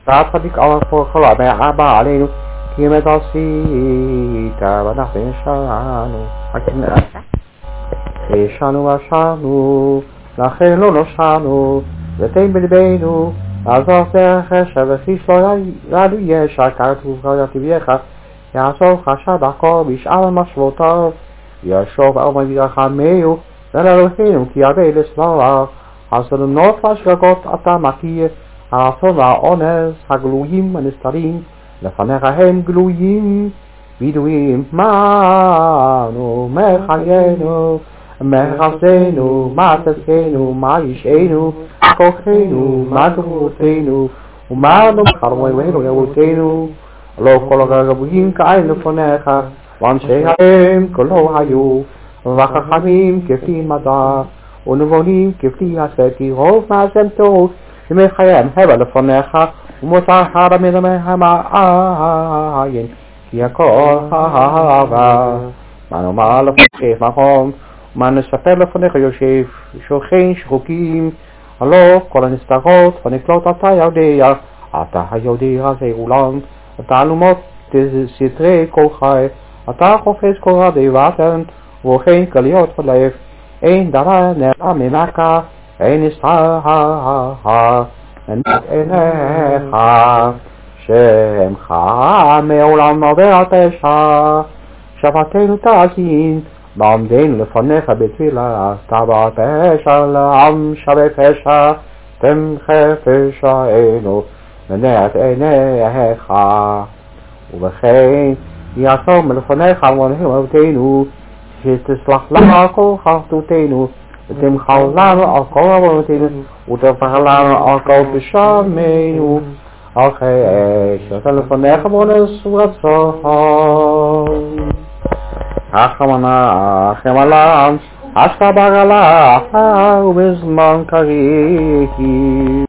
צדיק על כל הבא עלינו כי אם עשית ואנחנו ישנו ושנו לכן לא נושענו ותן בלבנו לעזור דרך רשע וכיש לא ידעו ישע כתוב חרדת תביאך יעשוב חשד דרכו בשאר משמעותיו ישוב ארבע ירחמנו ולאלוהינו כי הרבה לסלוח עשנו נופש גגות אתה מכיר הרצון והאונס הגלויים הנסתרים לפניך הם גלויים וידועים מנו מחיינו מחסנו מה תזכנו מה ישענו כוחנו מה גבורתנו ומה חרמנו יבותנו לא כל הגבוהים כאין לפניך ואנשי הם כלו היו וחכמים כפי מדע ונבונים כפי הסתי רוב מעשם טוב שמחיים הבה לפניך ומותר מן המעין כי הכל אהבה מה נאמר לפניך מקום ומה נספר לפניך יושב שוכן שחוקים הלא כל הנסתרות ונקלוט אתה יודע אתה היודע זה עולם אתה אלומות סתרי כל חי אתה חופש כל רדי ואתן וכן כליות ולב אין דבר נראה ממך אין נסתר עיניך שמך מעולם עובר פשע שפתנו תאזין בעומדנו לפניך בתפילה תבע פשע לעם שווה פשע תמחה פשענו מנעת עיניך ובכן יעצום לפניך ועוננו אבותינו שתסלח לנו כל חטאותינו ותמחל לנו על כל עוונותינו ותפך לנו על כל פשענו על כן שאתה לפניך בונס ורצון החם עליו אשכה בגלה ובזמן קריב